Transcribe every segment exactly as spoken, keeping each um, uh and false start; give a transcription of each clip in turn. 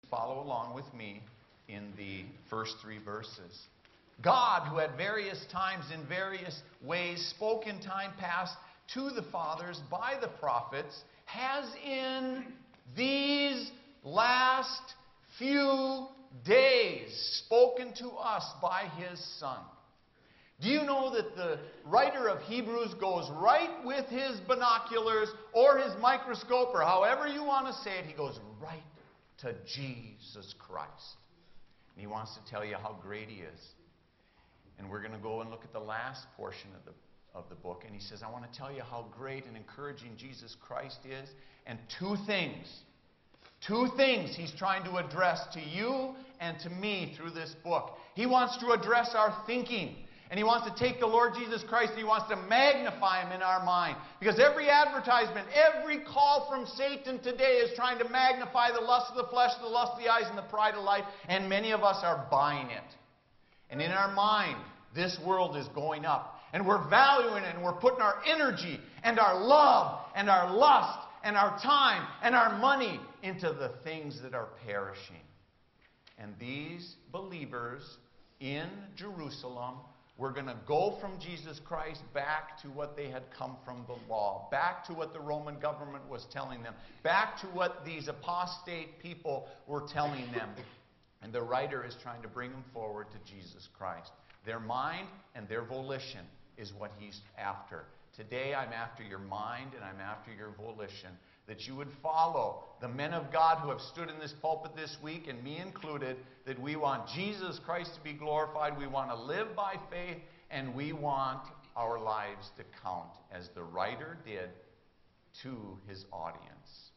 follow along with me in the first three verses. God, who at various times in various ways spoke in time past to the fathers by the prophets, has in these last few days spoken to us by His Son. Do you know that the writer of Hebrews goes right with his binoculars or his microscope, or however you want to say it, he goes right to Jesus Christ. And he wants to tell you how great He is. And we're going to go and look at the last portion of the of the book, and he says, I want to tell you how great and encouraging Jesus Christ is. And two things, two things He's trying to address to you and to me through this book. He wants to address our thinking. And He wants to take the Lord Jesus Christ and He wants to magnify Him in our mind. Because every advertisement, every call from Satan today is trying to magnify the lust of the flesh, the lust of the eyes, and the pride of life. And many of us are buying it. And in our mind, this world is going up. And we're valuing it, and we're putting our energy and our love and our lust and our time and our money into the things that are perishing. And these believers in Jerusalem were going to go from Jesus Christ back to what they had come from the law, back to what the Roman government was telling them, back to what these apostate people were telling them. And the writer is trying to bring them forward to Jesus Christ. Their mind and their volition is what he's after. Today I'm after your mind and I'm after your volition. That you would follow the men of God who have stood in this pulpit this week, and me included, that we want Jesus Christ to be glorified. We want to live by faith, and we want our lives to count, as the writer did to his audience.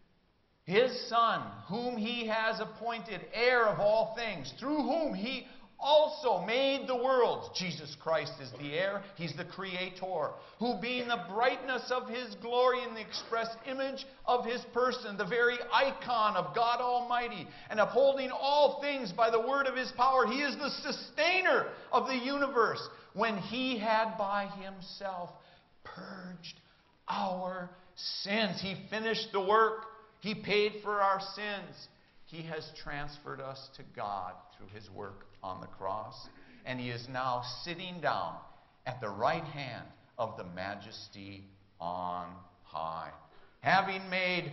His Son, whom He has appointed heir of all things, through whom He also made the worlds. Jesus Christ is the heir. He's the creator. Who being the brightness of His glory and the express image of His person, the very icon of God Almighty, and upholding all things by the word of His power, He is the sustainer of the universe, when He had by Himself purged our sins. He finished the work. He paid for our sins. He has transferred us to God through His work on the cross. And He is now sitting down at the right hand of the Majesty on high, having made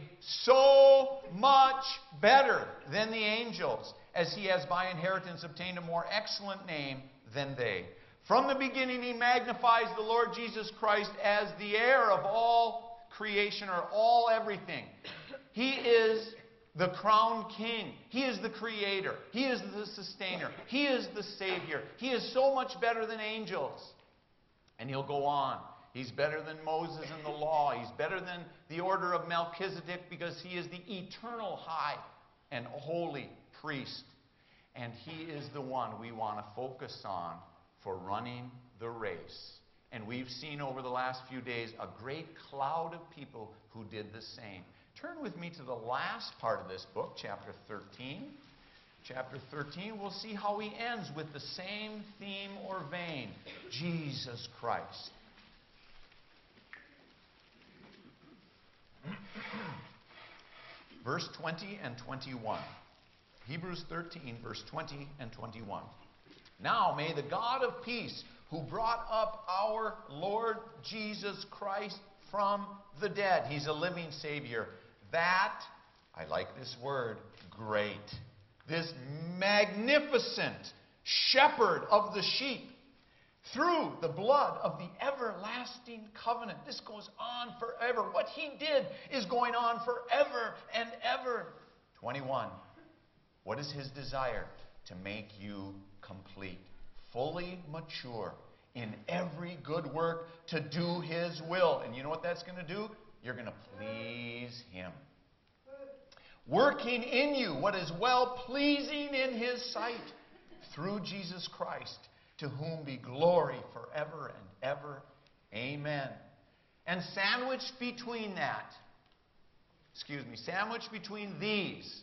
so much better than the angels, as He has by inheritance obtained a more excellent name than they. From the beginning He magnifies the Lord Jesus Christ as the heir of all creation, or all everything. He is the crowned King. He is the Creator. He is the Sustainer. He is the Savior. He is so much better than angels. And He'll go on. He's better than Moses and the law. He's better than the order of Melchizedek, because He is the eternal high and holy priest. And He is the one we want to focus on for running the race. And we've seen over the last few days a great cloud of people who did the same. Turn with me to the last part of this book, chapter thirteen. Chapter thirteen, we'll see how he ends with the same theme or vein, Jesus Christ. Verse twenty and twenty-one. Hebrews thirteen, verse twenty and twenty-one. Now may the God of peace, who brought up our Lord Jesus Christ from the dead. He's a living Savior. That, I like this word, great. This magnificent shepherd of the sheep, through the blood of the everlasting covenant. This goes on forever. What He did is going on forever and ever. twenty-one. What is His desire? To make you complete, fully mature in every good work, to do His will. And you know what that's going to do? You're going to please Him. Working in you what is well-pleasing in His sight, through Jesus Christ, to whom be glory forever and ever. Amen. And sandwiched between that, excuse me, sandwiched between these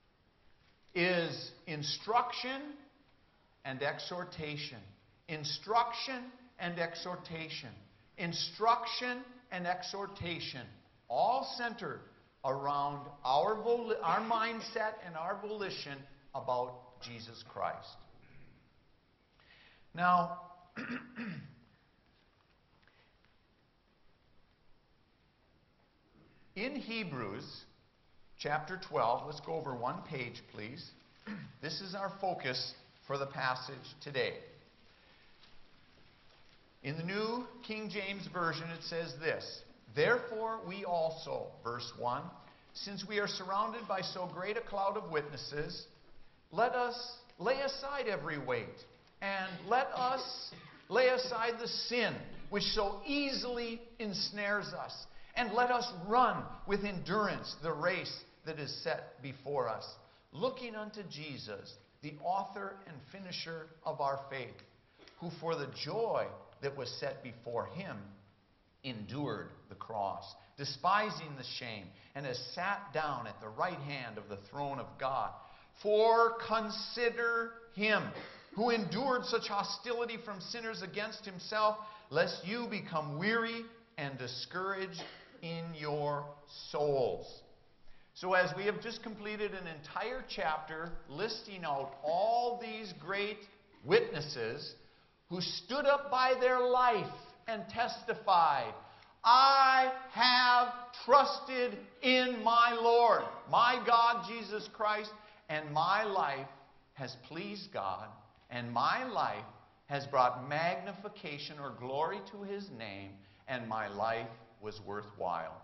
is instruction and exhortation. Instruction and exhortation. Instruction and exhortation. All centered around our, voli- our mindset and our volition about Jesus Christ. Now, in Hebrews chapter twelve, let's go over one page, please. This is our focus for the passage today. In the New King James Version, it says this: "Therefore we also," verse one, "since we are surrounded by so great a cloud of witnesses, let us lay aside every weight, and let us lay aside the sin which so easily ensnares us, and let us run with endurance the race that is set before us, looking unto Jesus, the author and finisher of our faith, who for the joy that was set before him endured the cross, despising the shame, and has sat down at the right hand of the throne of God. For consider him who endured such hostility from sinners against himself, lest you become weary and discouraged in your souls." So as we have just completed an entire chapter listing out all these great witnesses who stood up by their life and testified, "I have trusted in my Lord, my God Jesus Christ, and my life has pleased God, and my life has brought magnification or glory to his name, and my life was worthwhile."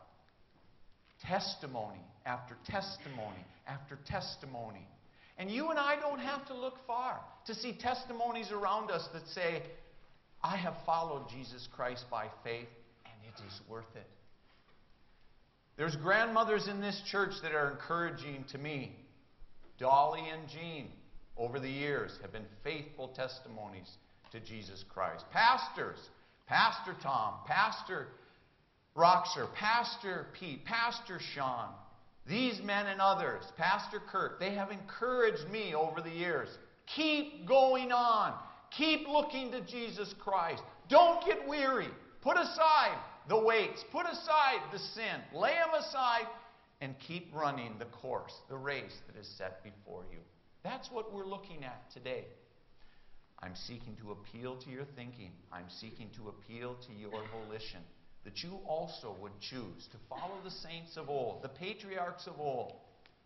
Testimony after testimony after testimony. And you and I don't have to look far to see testimonies around us that say, "I have followed Jesus Christ by faith, and it is worth it." There's grandmothers in this church that are encouraging to me. Dolly and Jean, over the years, have been faithful testimonies to Jesus Christ. Pastors, Pastor Tom, Pastor Roxer, Pastor Pete, Pastor Sean, these men and others, Pastor Kurt, they have encouraged me over the years. Keep going on. Keep looking to Jesus Christ. Don't get weary. Put aside the weights. Put aside the sin. Lay them aside and keep running the course, the race that is set before you. That's what we're looking at today. I'm seeking to appeal to your thinking. I'm seeking to appeal to your volition, that you also would choose to follow the saints of old, the patriarchs of old,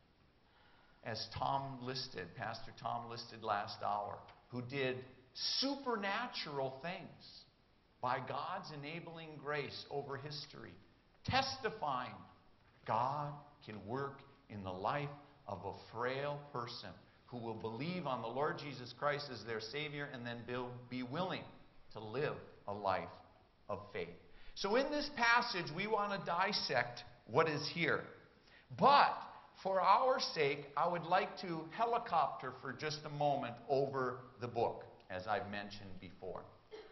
as Tom listed, Pastor Tom listed last hour, who did supernatural things by God's enabling grace over history, testifying God can work in the life of a frail person who will believe on the Lord Jesus Christ as their Savior and then be willing to live a life of faith. So in this passage, we want to dissect what is here. But for our sake, I would like to helicopter for just a moment over the book, as I've mentioned before.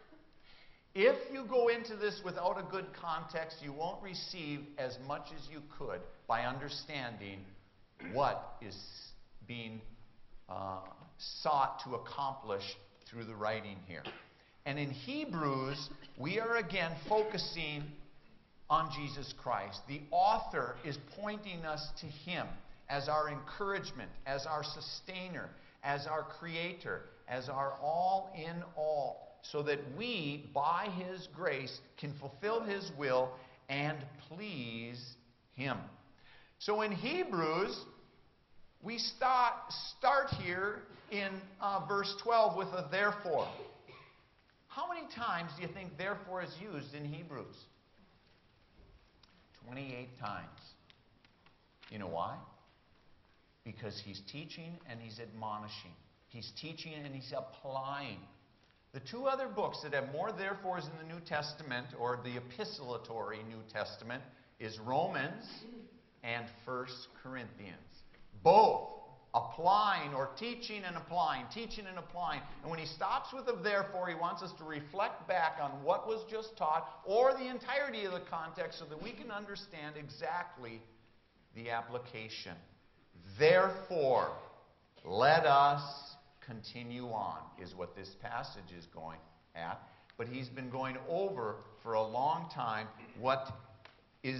If you go into this without a good context, you won't receive as much as you could by understanding what is being uh, sought to accomplish through the writing here. And in Hebrews, we are again focusing on Jesus Christ. The author is pointing us to him as our encouragement, as our sustainer, as our creator, as our all in all, so that we, by his grace, can fulfill his will and please him. So in Hebrews, we start, start here in uh, verse twelve with a therefore. How many times do you think therefore is used in Hebrews? twenty-eight times. You know why? Because he's teaching and he's admonishing. He's teaching and he's applying. The two other books that have more therefores in the New Testament, or the epistolatory New Testament, is Romans and First Corinthians. Both applying or teaching and applying, teaching and applying. And when he stops with a therefore, he wants us to reflect back on what was just taught or the entirety of the context so that we can understand exactly the application. Therefore, let us continue on, is what this passage is going at. But he's been going over for a long time what is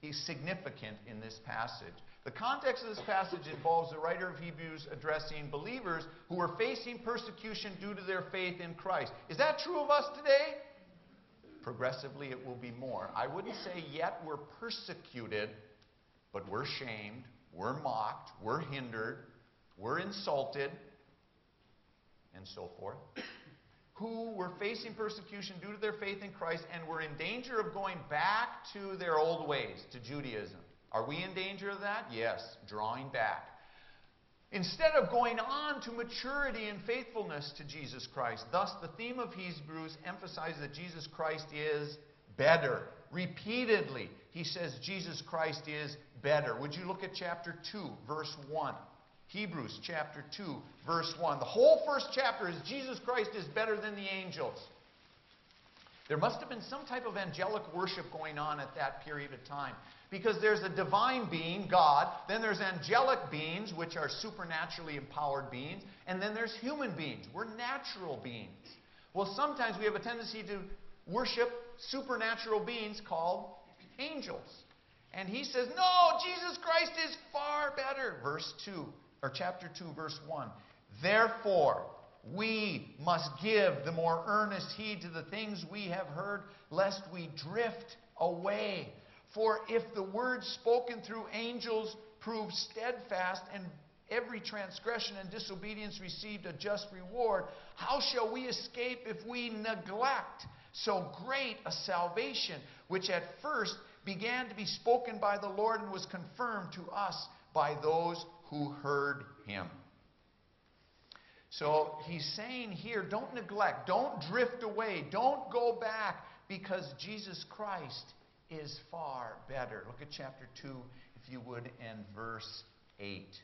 is significant in this passage. The context of this passage involves the writer of Hebrews addressing believers who were facing persecution due to their faith in Christ. Is that true of us today? Progressively, it will be more. I wouldn't say yet we're persecuted, but we're shamed, we're mocked, we're hindered, we're insulted, and so forth. Who were facing persecution due to their faith in Christ and were in danger of going back to their old ways, to Judaism. Are we in danger of that? Yes, drawing back. Instead of going on to maturity and faithfulness to Jesus Christ. Thus, the theme of Hebrews emphasizes that Jesus Christ is better. Repeatedly, he says Jesus Christ is better. Would you look at chapter two, verse one? Hebrews chapter two, verse one. The whole first chapter is Jesus Christ is better than the angels. There must have been some type of angelic worship going on at that period of time. Because there's a divine being, God, then there's angelic beings, which are supernaturally empowered beings, and then there's human beings. We're natural beings. Well, sometimes we have a tendency to worship supernatural beings called angels. And he says, no, Jesus Christ is far better. Verse two, or chapter two, verse one. Therefore, we must give the more earnest heed to the things we have heard, lest we drift away. For if the word spoken through angels proved steadfast, and every transgression and disobedience received a just reward, how shall we escape if we neglect so great a salvation, which at first began to be spoken by the Lord and was confirmed to us by those who heard him? So he's saying here, don't neglect, don't drift away, don't go back, because Jesus Christ is far better. Look at chapter two, if you would, and verse eight.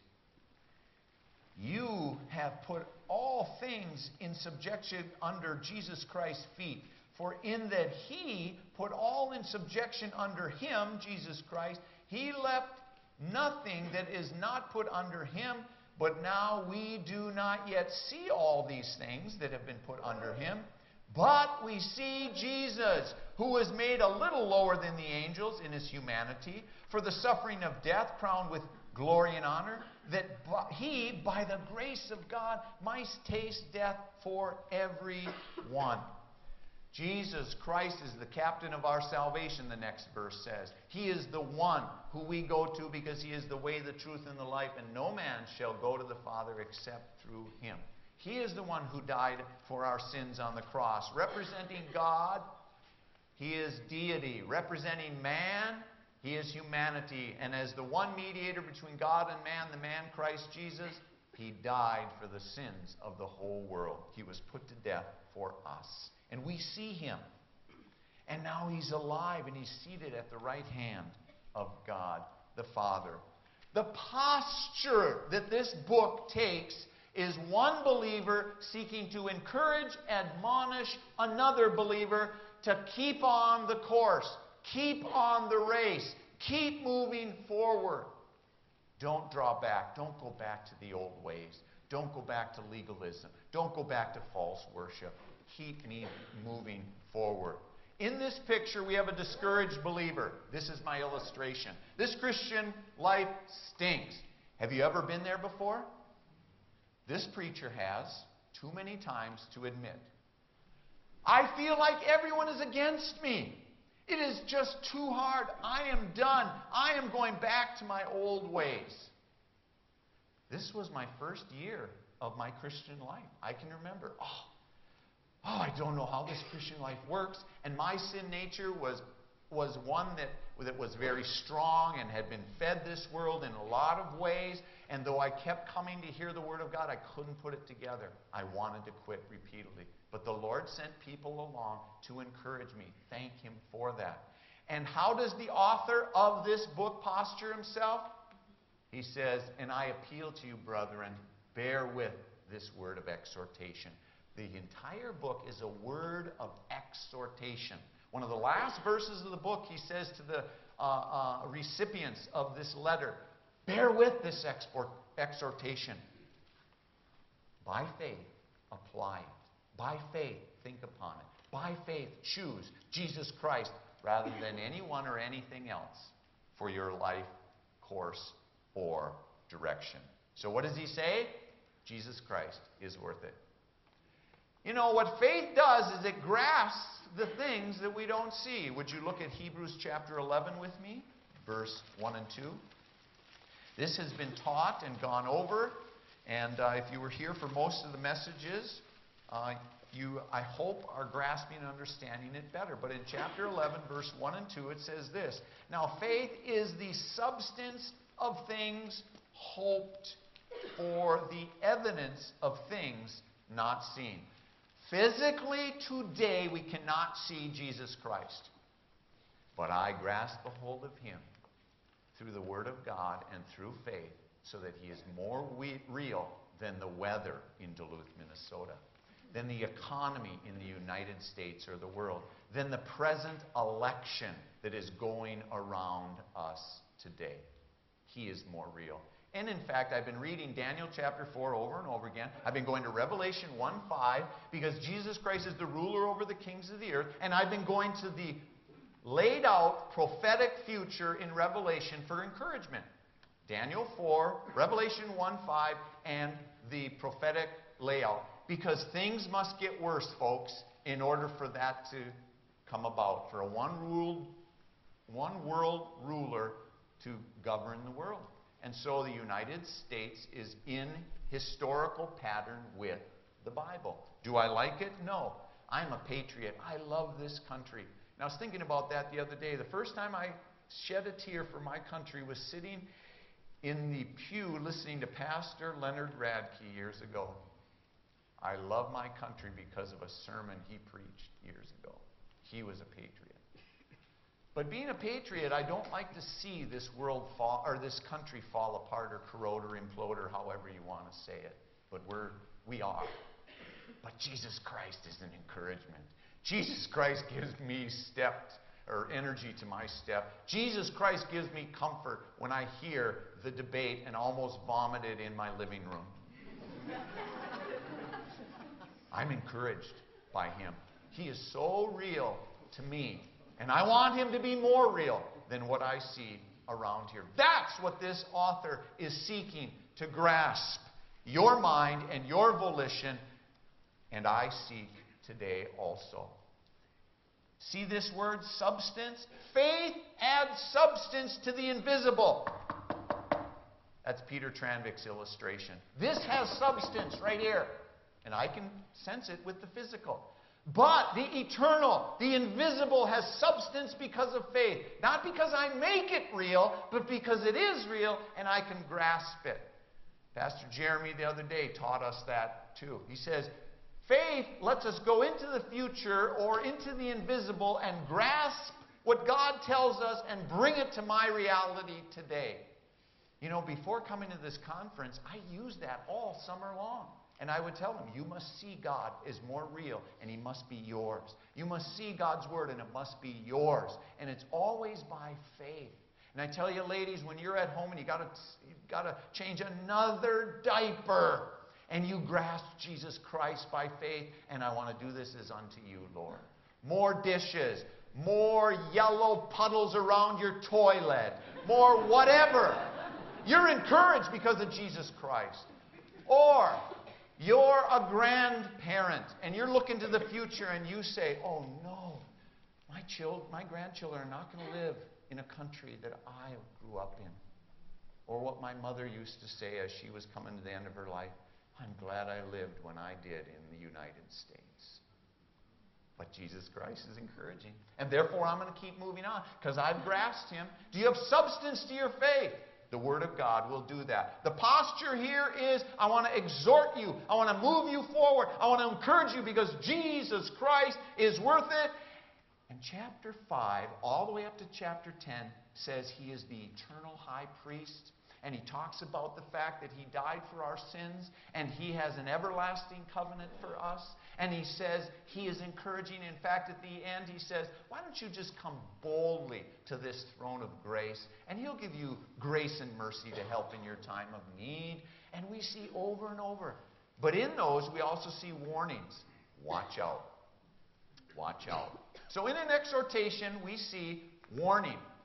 You have put all things in subjection under Jesus Christ's feet. For in that he put all in subjection under him, Jesus Christ, he left nothing that is not put under him. But now we do not yet see all these things that have been put under him. But we see Jesus, who was made a little lower than the angels in his humanity, for the suffering of death, crowned with glory and honor, that he, by the grace of God, might taste death for everyone. Jesus Christ is the captain of our salvation, the next verse says. He is the one who we go to because he is the way, the truth, and the life, and no man shall go to the Father except through him. He is the one who died for our sins on the cross. Representing God, he is deity. Representing man, he is humanity. And as the one mediator between God and man, the man Christ Jesus, he died for the sins of the whole world. He was put to death for us. And we see him. And now he's alive and he's seated at the right hand of God the Father. The posture that this book takes is one believer seeking to encourage, admonish another believer to keep on the course, keep on the race, keep moving forward. Don't draw back. Don't go back to the old ways. Don't go back to legalism. Don't go back to false worship. Keep me moving forward. In this picture, we have a discouraged believer. This is my illustration. This Christian life stinks. Have you ever been there before? This preacher has, too many times to admit. I feel like everyone is against me. It is just too hard. I am done. I am going back to my old ways. This was my first year of my Christian life. I can remember, oh, oh, I don't know how this Christian life works. And my sin nature was, was one that, that was very strong and had been fed this world in a lot of ways. And though I kept coming to hear the Word of God, I couldn't put it together. I wanted to quit repeatedly. But the Lord sent people along to encourage me. Thank him for that. And how does the author of this book posture himself? He says, and I appeal to you, brethren, bear with this word of exhortation. The entire book is a word of exhortation. One of the last verses of the book, he says to the uh, uh, recipients of this letter, bear with this export, exhortation. By faith, apply it. By faith, think upon it. By faith, choose Jesus Christ rather than anyone or anything else for your life course or direction. So what does he say? Jesus Christ is worth it. You know, what faith does is it grasps the things that we don't see. Would you look at Hebrews chapter eleven with me? Verse one and two. This has been taught and gone over. And uh, if you were here for most of the messages, uh, you, I hope, are grasping and understanding it better. But in chapter eleven, verse one and two, it says this. Now, faith is the substance of things hoped for, the evidence of things not seen. Physically, today, we cannot see Jesus Christ. But I grasp a hold of him through the Word of God and through faith, so that he is more we- real than the weather in Duluth, Minnesota, than the economy in the United States or the world, than the present election that is going around us today. He is more real. And in fact, I've been reading Daniel chapter four over and over again. I've been going to Revelation one five because Jesus Christ is the ruler over the kings of the earth. And I've been going to the laid out prophetic future in Revelation for encouragement. Daniel four, Revelation one five, and the prophetic layout. Because things must get worse, folks, in order for that to come about. For a one ruled, one world ruler to govern the world. And so the United States is in historical pattern with the Bible. Do I like it? No. I'm a patriot. I love this country. And I was thinking about that the other day. The first time I shed a tear for my country was sitting in the pew listening to Pastor Leonard Radke years ago. I love my country because of a sermon he preached years ago. He was a patriot. But being a patriot, I don't like to see this world fall, or this country fall apart or corrode or implode or however you want to say it. But we're, we are. But Jesus Christ is an encouragement. Jesus Christ gives me steps or energy to my step. Jesus Christ gives me comfort when I hear the debate and almost vomit it in my living room. I'm encouraged by him. He is so real to me. And I want him to be more real than what I see around here. That's what this author is seeking to grasp. Your mind and your volition. And I seek today also. See this word, substance? Faith adds substance to the invisible. That's Peter Tranvik's illustration. This has substance right here. And I can sense it with the physical. But the eternal, the invisible has substance because of faith. Not because I make it real, but because it is real and I can grasp it. Pastor Jeremy the other day taught us that too. He says, faith lets us go into the future or into the invisible and grasp what God tells us and bring it to my reality today. You know, before coming to this conference, I used that all summer long. And I would tell them, you must see God as more real, and he must be yours. You must see God's word, and it must be yours. And it's always by faith. And I tell you, ladies, when you're at home and you got to you got to change another diaper, and you grasp Jesus Christ by faith, and I want to do this as unto you, Lord. More dishes, more yellow puddles around your toilet, more whatever. You're encouraged because of Jesus Christ. Or you're a grandparent, and you're looking to the future, and you say, oh no, my child, my grandchildren are not going to live in a country that I grew up in. Or what my mother used to say as she was coming to the end of her life, I'm glad I lived when I did in the United States. But Jesus Christ is encouraging. And therefore, I'm going to keep moving on, because I've grasped him. Do you have substance to your faith? The Word of God will do that. The posture here is, I want to exhort you. I want to move you forward. I want to encourage you because Jesus Christ is worth it. And chapter five, all the way up to chapter ten, says he is the eternal high priest. And he talks about the fact that he died for our sins, and he has an everlasting covenant for us. And he says he is encouraging. In fact, at the end, he says, why don't you just come boldly to this throne of grace, and he'll give you grace and mercy to help in your time of need. And we see over and over. But in those, we also see warnings. Watch out. Watch out. So in an exhortation, we see warning.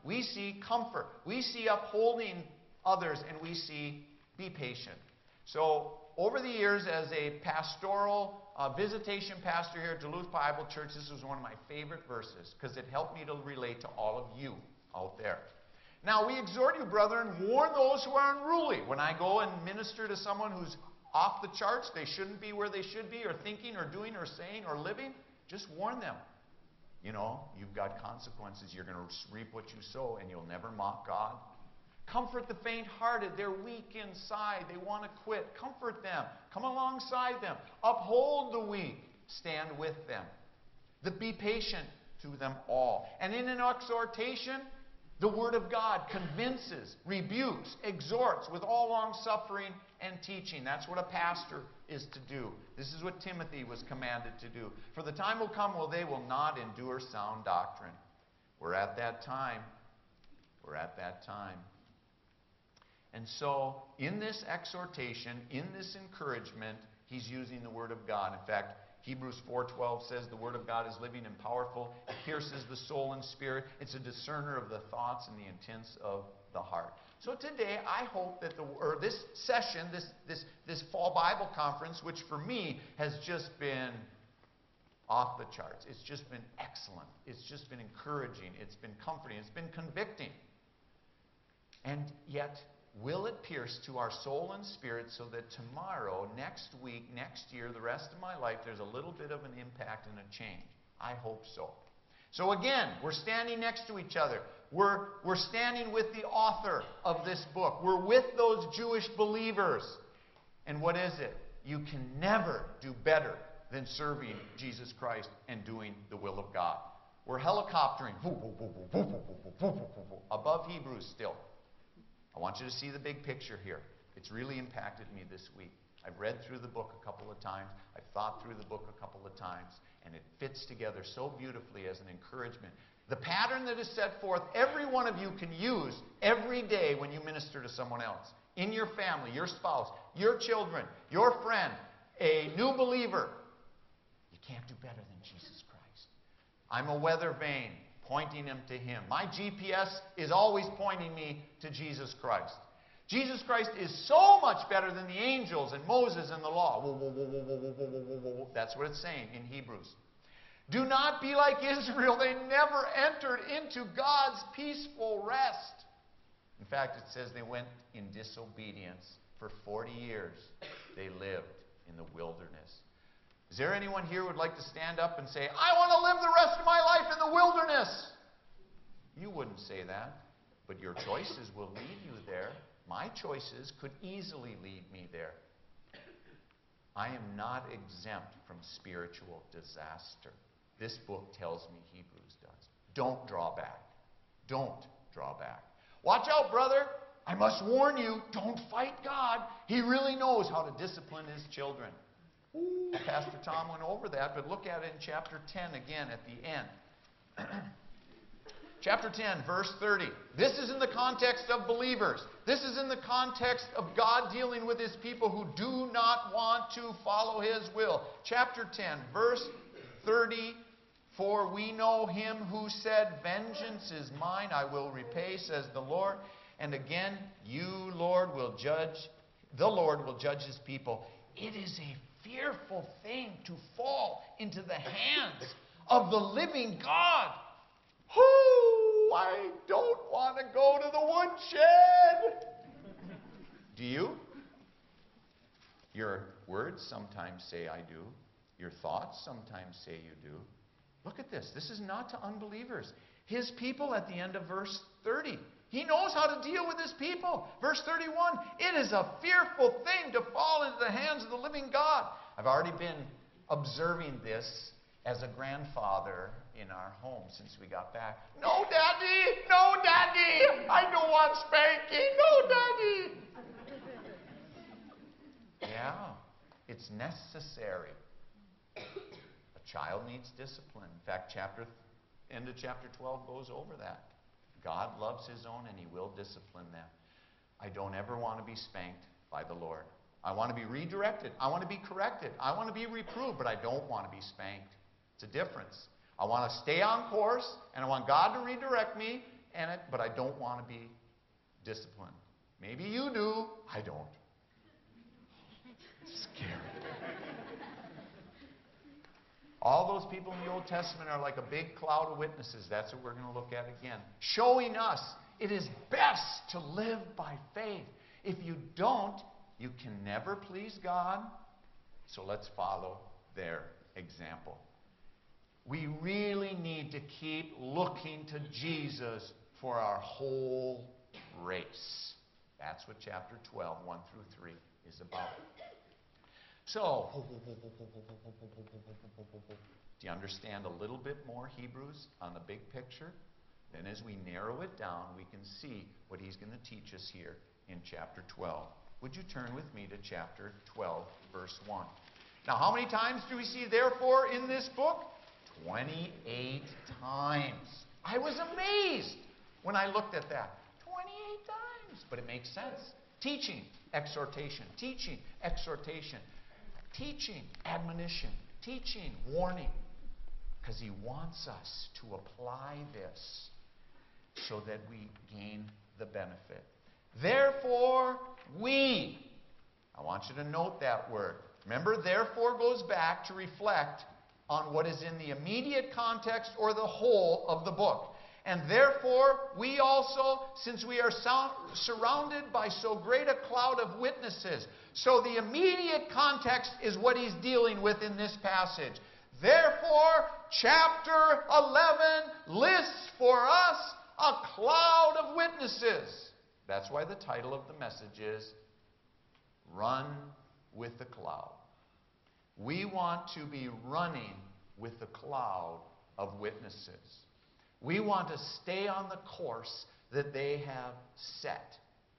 We see comfort. We see upholding others, and we see be patient. So over the years, as a pastoral uh, visitation pastor here at Duluth Bible Church, this was one of my favorite verses because it helped me to relate to all of you out there. Now, we exhort you, brethren, warn those who are unruly. When I go and minister to someone who's off the charts, they shouldn't be where they should be, or thinking, or doing, or saying, or living, just warn them. You know, you've got consequences. You're going to reap what you sow, and you'll never mock God. Comfort the faint-hearted. They're weak inside. They want to quit. Comfort them. Come alongside them. Uphold the weak. Stand with them. The, be patient to them all. And in an exhortation, the Word of God convinces, rebukes, exhorts with all long-suffering and teaching. That's what a pastor is to do. This is what Timothy was commanded to do. For the time will come when they will not endure sound doctrine. We're at that time. We're at that time. And so, in this exhortation, in this encouragement, he's using the Word of God. In fact, Hebrews four twelve says the Word of God is living and powerful. It pierces the soul and spirit. It's a discerner of the thoughts and the intents of the heart. So today, I hope that the or this session, this this this fall Bible conference, which for me has just been off the charts. It's just been excellent. It's just been encouraging. It's been comforting. It's been convicting. And yet, will it pierce to our soul and spirit so that tomorrow, next week, next year, the rest of my life, there's a little bit of an impact and a change? I hope so. So again, we're standing next to each other. We're, we're standing with the author of this book. We're with those Jewish believers. And what is it? You can never do better than serving Jesus Christ and doing the will of God. We're helicoptering above Hebrews still. I want you to see the big picture here. It's really impacted me this week. I've read through the book a couple of times. I've thought through the book a couple of times. And it fits together so beautifully as an encouragement. The pattern that is set forth, every one of you can use every day when you minister to someone else. In your family, your spouse, your children, your friend, a new believer. You can't do better than Jesus Christ. I'm a weather vane, pointing them to Him. My G P S is always pointing me to Jesus Christ. Jesus Christ is so much better than the angels and Moses and the law. Whoa, whoa, whoa, whoa, whoa, whoa, whoa, whoa, whoa, whoa. That's what it's saying in Hebrews. Do not be like Israel. They never entered into God's peaceful rest. In fact, it says they went in disobedience. For forty years, they lived in the wilderness. Is there anyone here who would like to stand up and say, I want to live the rest of my life in the wilderness? You wouldn't say that, but your choices will lead you there. My choices could easily lead me there. I am not exempt from spiritual disaster. This book tells me Hebrews does. Don't draw back. Don't draw back. Watch out, brother. I must warn you, don't fight God. He really knows how to discipline His children. Ooh, Pastor Tom went over that, but look at it in chapter ten again at the end. Chapter ten, verse thirty. This is in the context of believers. This is in the context of God dealing with His people who do not want to follow His will. Chapter ten, verse thirty. For we know Him who said, vengeance is mine, I will repay, says the Lord. And again, you, Lord, will judge, the Lord will judge His people. It is a fearful thing to fall into the hands of the living God. Whoo! I don't want to go to the woodshed. Do you? Your words sometimes say I do. Your thoughts sometimes say you do. Look at this. This is not to unbelievers. His people at the end of verse thirty. He knows how to deal with His people. Verse thirty-one, it is a fearful thing to fall into the hands of the living God. I've already been observing this as a grandfather in our home since we got back. No, Daddy! No, Daddy! I don't want spanking! No, Daddy! Yeah, it's necessary. A child needs discipline. In fact, chapter end of chapter twelve goes over that. God loves His own and He will discipline them. I don't ever want to be spanked by the Lord. I want to be redirected. I want to be corrected. I want to be reproved, but I don't want to be spanked. It's a difference. I want to stay on course, and I want God to redirect me, and it, but I don't want to be disciplined. Maybe you do. I don't. It's scary. All those people in the Old Testament are like a big cloud of witnesses. That's what we're going to look at again. Showing us it is best to live by faith. If you don't, you can never please God. So let's follow their example. We really need to keep looking to Jesus for our whole race. That's what chapter twelve, one through three is about. So, do you understand a little bit more Hebrews on the big picture? Then as we narrow it down, we can see what he's going to teach us here in chapter twelve. Would you turn with me to chapter twelve, verse one? Now, how many times do we see therefore in this book? twenty-eight times. I was amazed when I looked at that. twenty-eight times. But it makes sense. Teaching, exhortation. Teaching, exhortation. Teaching, admonition. Teaching, warning. Because he wants us to apply this so that we gain the benefit. Therefore, we. I want you to note that word. Remember, therefore goes back to reflect on what is in the immediate context or the whole of the book. And therefore, we also, since we are sound, surrounded by so great a cloud of witnesses. So the immediate context is what he's dealing with in this passage. Therefore, chapter eleven lists for us a cloud of witnesses. That's why the title of the message is Run with the Cloud. We want to be running with the cloud of witnesses. We want to stay on the course that they have set.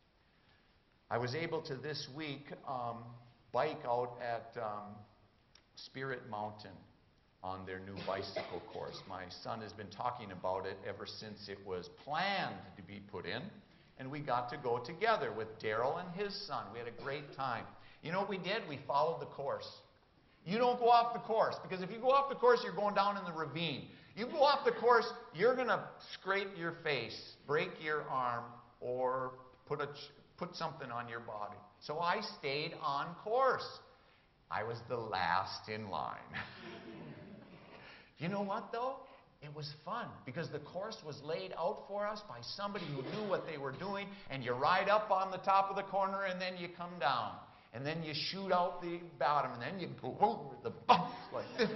I was able to this week um, bike out at um, Spirit Mountain on their new bicycle course. My son has been talking about it ever since it was planned to be put in. And we got to go together with Daryl and his son. We had a great time. You know what we did? We followed the course. You don't go off the course, because if you go off the course, you're going down in the ravine. You go off the course, you're going to scrape your face, break your arm, or put a put something on your body. So I stayed on course. I was the last in line. You know what, though? It was fun, because the course was laid out for us by somebody who knew what they were doing, and you ride up on the top of the corner, and then you come down. And then you shoot out the bottom, and then you go over the bumps like this.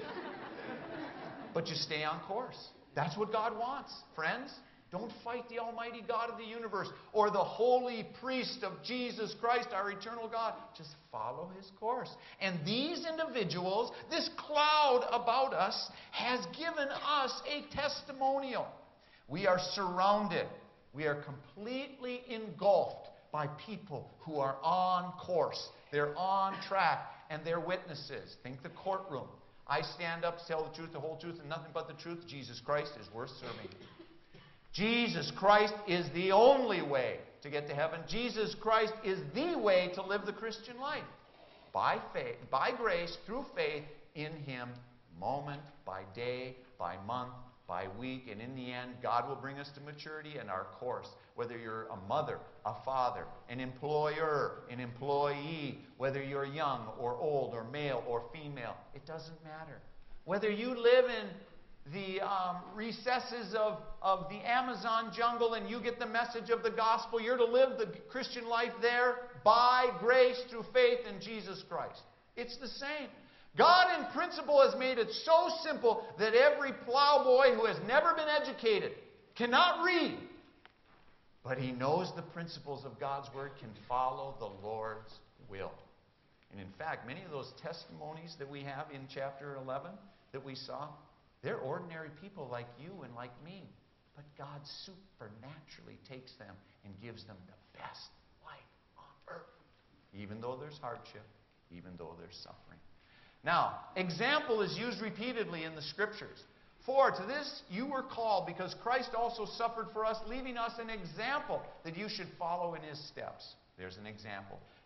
But you stay on course. That's what God wants, friends. Don't fight the almighty God of the universe or the holy priest of Jesus Christ, our eternal God. Just follow his course. And these individuals, this cloud about us, has given us a testimonial. We are surrounded. We are completely engulfed by people who are on course. They're on track, and they're witnesses. Think the courtroom. I stand up, tell the truth, the whole truth, and nothing but the truth. Jesus Christ is worth serving. Jesus Christ is the only way to get to heaven. Jesus Christ is the way to live the Christian life. By faith, by grace, through faith in him, moment by day, by month, by week, and in the end, God will bring us to maturity in our course. Whether you're a mother, a father, an employer, an employee, whether you're young or old or male or female, it doesn't matter. Whether you live in the um, recesses of, of the Amazon jungle and you get the message of the gospel, you're to live the Christian life there by grace through faith in Jesus Christ. It's the same. God in principle has made it so simple that every plowboy who has never been educated cannot read, but he knows the principles of God's word, can follow the Lord's will. And in fact, many of those testimonies that we have in chapter eleven that we saw, they're ordinary people like you and like me. But God supernaturally takes them and gives them the best life on earth. Even though there's hardship, even though there's suffering. Now, example is used repeatedly in the Scriptures. For to this you were called, because Christ also suffered for us, leaving us an example that you should follow in his steps. There's an example.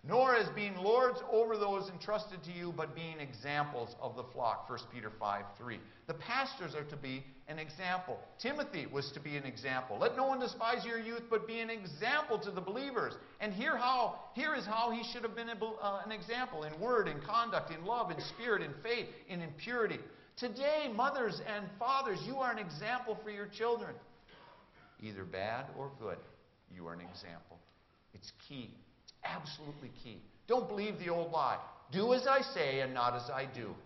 nor as being lords over those entrusted to you, but being examples of the flock. First Peter five three. The pastors are to be an example. Timothy was to be an example. Let no one despise your youth, but be an example to the believers. And here, how, here is how he should have been a, uh, an example: in word, in conduct, in love, in spirit, in faith, in purity. Today, mothers and fathers, you are an example for your children. Either bad or good, you are an example. It's key. It's absolutely key. Don't believe the old lie. Do as I say and not as I do.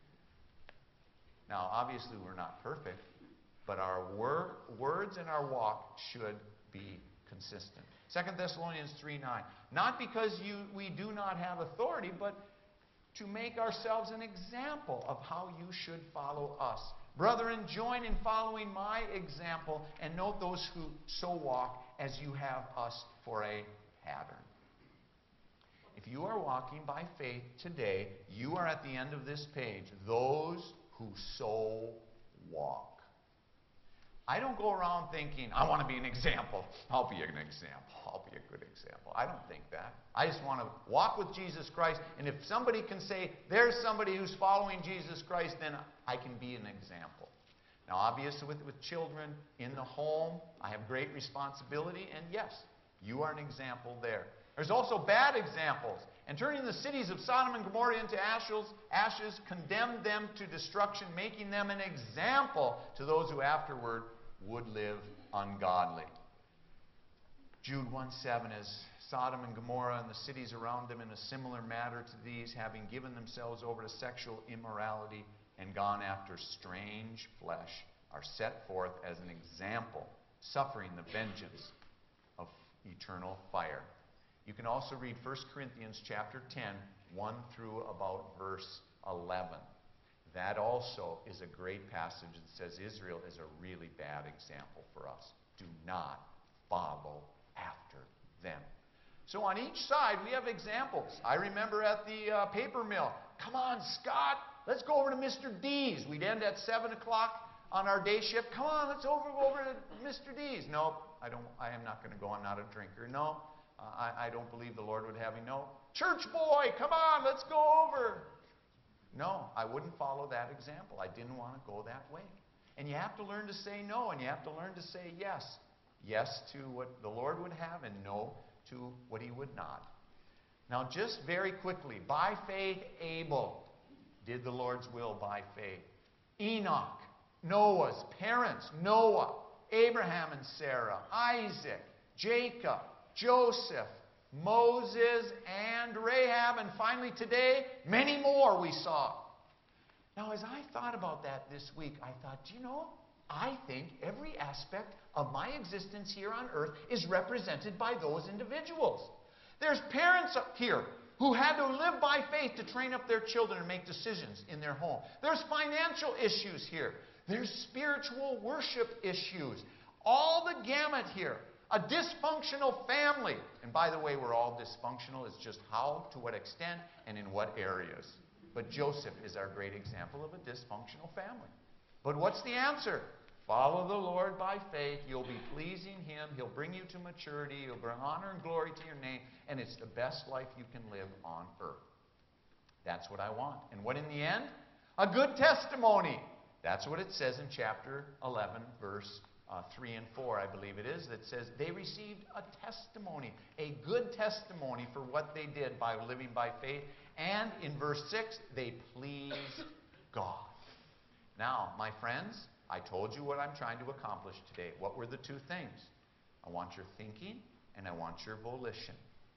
Now, obviously, we're not perfect, but our wor- words and our walk should be consistent. Second Thessalonians three nine. Not because you, we do not have authority, but to make ourselves an example of how you should follow us. Brethren, join in following my example, and note those who so walk as you have us for a pattern. If you are walking by faith today, you are at the end of this page. Those who so walk. I don't go around thinking, I want to be an example. I'll be an example. I'll be a good example. I don't think that. I just want to walk with Jesus Christ, and if somebody can say, there's somebody who's following Jesus Christ, then I can be an example. Now, obviously, with, with children in the home, I have great responsibility, and yes, you are an example there. There's also bad examples. And turning the cities of Sodom and Gomorrah into ashes, ashes condemned them to destruction, making them an example to those who afterward would live ungodly. Jude one seven, as Sodom and Gomorrah and the cities around them in a similar manner to these, having given themselves over to sexual immorality and gone after strange flesh, are set forth as an example, suffering the vengeance of eternal fire. You can also read First Corinthians chapter ten, one through about verse eleven. That also is a great passage that says Israel is a really bad example for us. Do not follow after them. So on each side, we have examples. I remember at the uh, paper mill, come on, Scott, let's go over to Mister D's. We'd end at seven o'clock on our day shift. Come on, let's over, go over to Mister D's. No, I, don't, I am not going to go. I'm not a drinker. No, uh, I, I don't believe the Lord would have me. No, church boy, come on, let's go over. No, I wouldn't follow that example. I didn't want to go that way. And you have to learn to say no, and you have to learn to say yes. Yes to what the Lord would have, and no to what he would not. Now, just very quickly, by faith, Abel did the Lord's will by faith. Enoch, Noah's parents, Noah, Abraham and Sarah, Isaac, Jacob, Joseph, Moses, and Rahab, and finally today, many more we saw. Now, as I thought about that this week, I thought, do you know, I think every aspect of my existence here on earth is represented by those individuals. There's parents up here who had to live by faith to train up their children and make decisions in their home. There's financial issues here. There's spiritual worship issues. All the gamut here. A dysfunctional family. And by the way, we're all dysfunctional. It's just how, to what extent, and in what areas. But Joseph is our great example of a dysfunctional family. But what's the answer? Follow the Lord by faith. You'll be pleasing him. He'll bring you to maturity. He'll bring honor and glory to your name. And it's the best life you can live on earth. That's what I want. And what in the end? A good testimony. That's what it says in chapter eleven, verse uh, three and four, I believe it is, that says they received a testimony, a good testimony for what they did by living by faith. And in verse six, they pleased God. Now, my friends, I told you what I'm trying to accomplish today. What were the two things? I want your thinking and I want your volition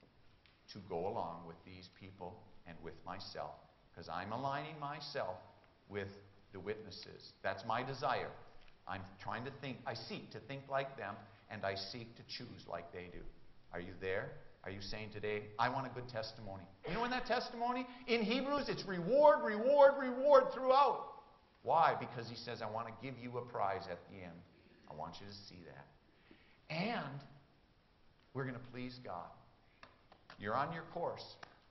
to go along with these people and with myself. Because I'm aligning myself with the witnesses. That's my desire. I'm trying to think, I seek to think like them, and I seek to choose like they do. Are you there? Are you saying today, I want a good testimony? You know in that testimony? In Hebrews, it's reward, reward, reward throughout. Why? Because he says, I want to give you a prize at the end. I want you to see that. And we're going to please God. You're on your course.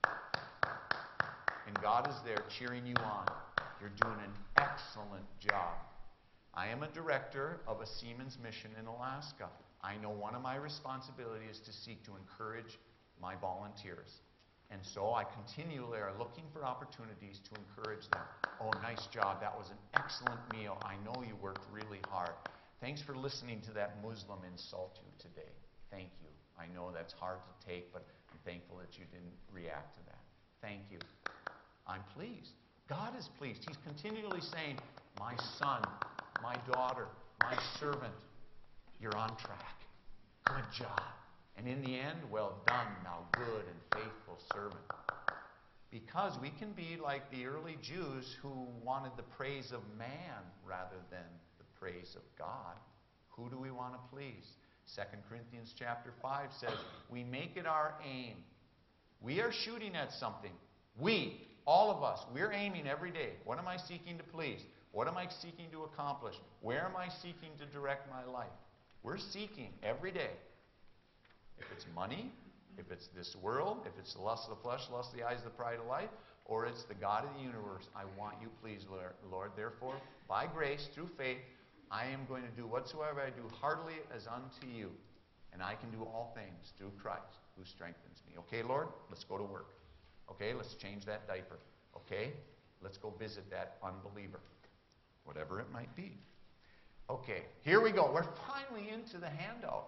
And God is there cheering you on. You're doing an excellent job. I am a director of a Siemens mission in Alaska. I know one of my responsibilities is to seek to encourage my volunteers. And so I continually are looking for opportunities to encourage them. Oh, nice job. That was an excellent meal. I know you worked really hard. Thanks for listening to that Muslim insult you today. Thank you. I know that's hard to take, but I'm thankful that you didn't react to that. Thank you. I'm pleased. God is pleased. He's continually saying, my son, my daughter, my servant, you're on track. Good job. And in the end, well done, thou good and faithful servant. Because we can be like the early Jews who wanted the praise of man rather than the praise of God. Who do we want to please? Second Corinthians chapter five says, we make it our aim. We are shooting at something. We, all of us, we're aiming every day. What am I seeking to please? What am I seeking to accomplish? Where am I seeking to direct my life? We're seeking every day. If it's money, if it's this world, if it's the lust of the flesh, lust of the eyes, the pride of life, or it's the God of the universe, I want you, please, Lord. Therefore, by grace, through faith, I am going to do whatsoever I do heartily as unto you. And I can do all things through Christ who strengthens me. Okay, Lord, let's go to work. Okay, let's change that diaper. Okay, let's go visit that unbeliever. Whatever it might be. Okay, here we go. We're finally into the handout.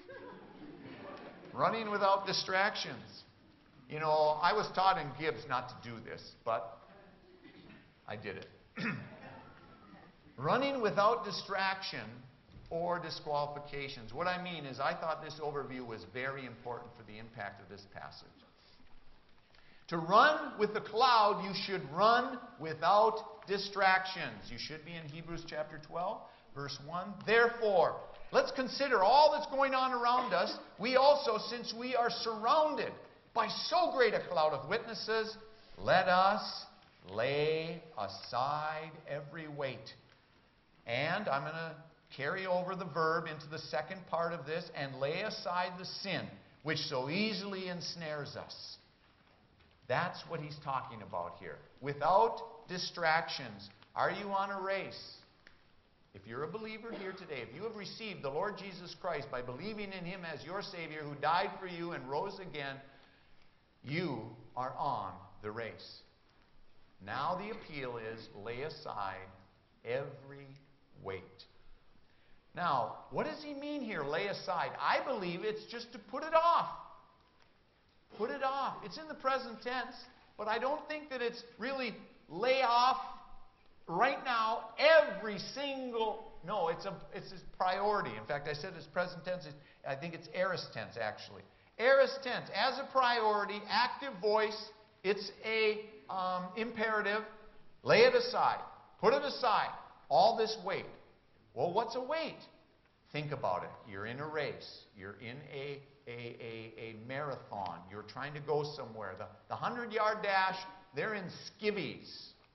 Running without distractions. You know, I was taught in Gibbs not to do this, but I did it. Running without distraction or disqualifications. What I mean is I thought this overview was very important for the impact of this passage. To run with the cloud, you should run without distractions. You should be in Hebrews chapter twelve, verse one. Therefore, let's consider all that's going on around us. We also, since we are surrounded by so great a cloud of witnesses, let us lay aside every weight. And I'm going to carry over the verb into the second part of this, and lay aside the sin which so easily ensnares us. That's what he's talking about here. Without distractions. Are you on a race? If you're a believer here today, if you have received the Lord Jesus Christ by believing in him as your Savior who died for you and rose again, you are on the race. Now the appeal is lay aside every weight. Now, what does he mean here, lay aside? I believe it's just to put it off. Put it off. It's in the present tense, but I don't think that it's really lay off right now every single. No, it's a it's a priority. In fact, I said it's present tense. I think it's aorist tense, actually. Aorist tense, as a priority, active voice. It's a um, imperative. Lay it aside. Put it aside. All this weight. Well, what's a weight? Think about it. You're in a race. You're in a A, a, a marathon. You're trying to go somewhere. The, the hundred-yard dash, they're in skivvies.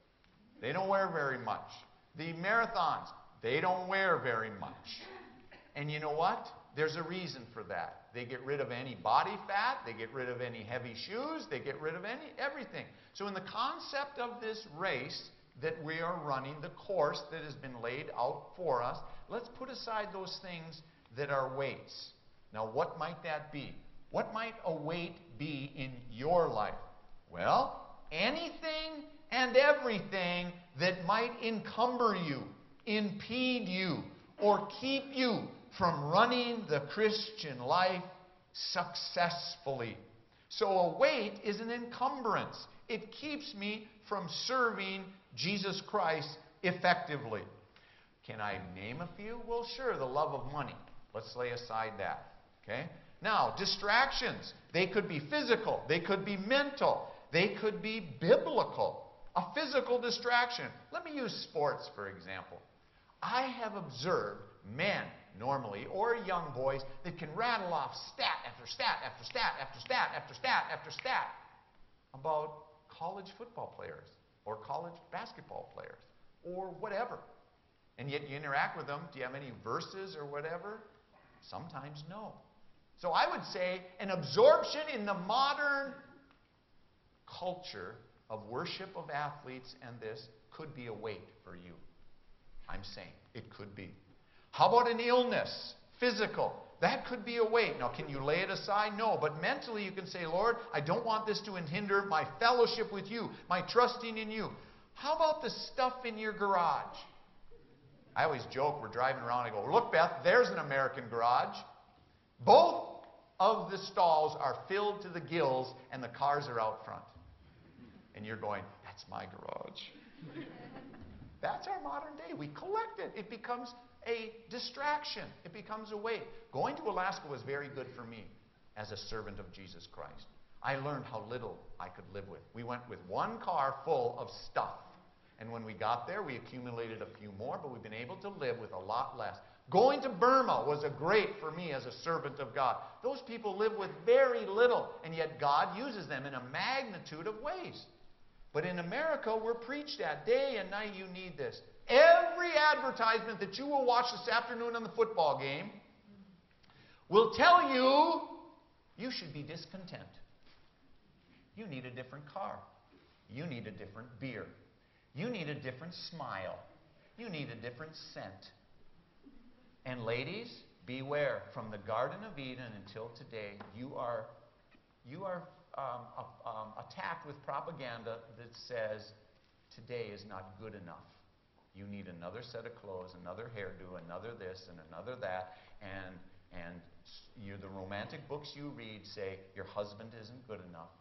They don't wear very much. The marathons, they don't wear very much. And you know what? There's a reason for that. They get rid of any body fat. They get rid of any heavy shoes. They get rid of any everything. So in the concept of this race that we are running, the course that has been laid out for us, let's put aside those things that are weights. Now, what might that be? What might a weight be in your life? Well, anything and everything that might encumber you, impede you, or keep you from running the Christian life successfully. So a weight is an encumbrance. It keeps me from serving Jesus Christ effectively. Can I name a few? Well, sure, the love of money. Let's lay aside that. Okay? Now, distractions. They could be physical. They could be mental. They could be biblical. A physical distraction. Let me use sports, for example. I have observed men, normally, or young boys, that can rattle off stat after stat after stat after stat after stat after stat about college football players or college basketball players or whatever. And yet you interact with them. Do you have any verses or whatever? Sometimes no. So I would say an absorption in the modern culture of worship of athletes and this could be a weight for you. I'm saying it could be. How about an illness? Physical. that could be a weight. Now, can you lay it aside? No. But mentally you can say, Lord, I don't want this to hinder my fellowship with you, my trusting in you. How about the stuff in your garage? I always joke, we're driving around, I go, look, Beth, there's an American garage. Both of the stalls are filled to the gills, and the cars are out front. And you're going, that's my garage. That's our modern day. We collect it. It becomes a distraction. It becomes a weight. Going to Alaska was very good for me as a servant of Jesus Christ. I learned how little I could live with. We went with one car full of stuff. And when we got there, we accumulated a few more, but we've been able to live with a lot less. Going to Burma was a great for me as a servant of God. Those people live with very little, and yet God uses them in a magnitude of ways. But in America, we're preached at day and night, you need this. Every advertisement that you will watch this afternoon on the football game will tell you you should be discontent. You need a different car. You need a different beer. You need a different smile. You need a different scent. And ladies, beware. From the Garden of Eden until today, you are, you are um, uh, um, attacked with propaganda that says today is not good enough. You need another set of clothes, another hairdo, another this, and another that. And, and you, the romantic books you read say your husband isn't good enough.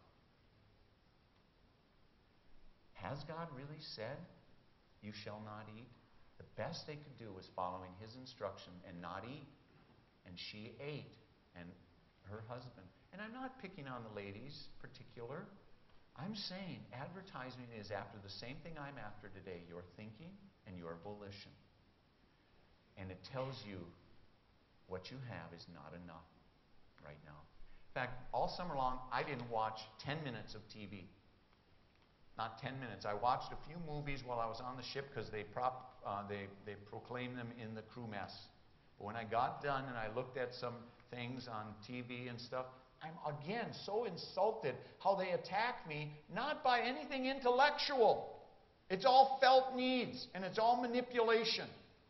Has God really said, you shall not eat? The best they could do was following his instruction and not eat. And she ate, and her husband. And I'm not picking on the ladies particular. I'm saying advertising is after the same thing I'm after today, your thinking and your volition. And it tells you what you have is not enough right now. In fact, all summer long, I didn't watch ten minutes of T V. Not ten minutes. I watched a few movies while I was on the ship because they prop, uh, they, they proclaim them in the crew mess. But when I got done and I looked at some things on T V and stuff, I'm again so insulted how they attack me, not by anything intellectual. It's all felt needs, and it's all manipulation.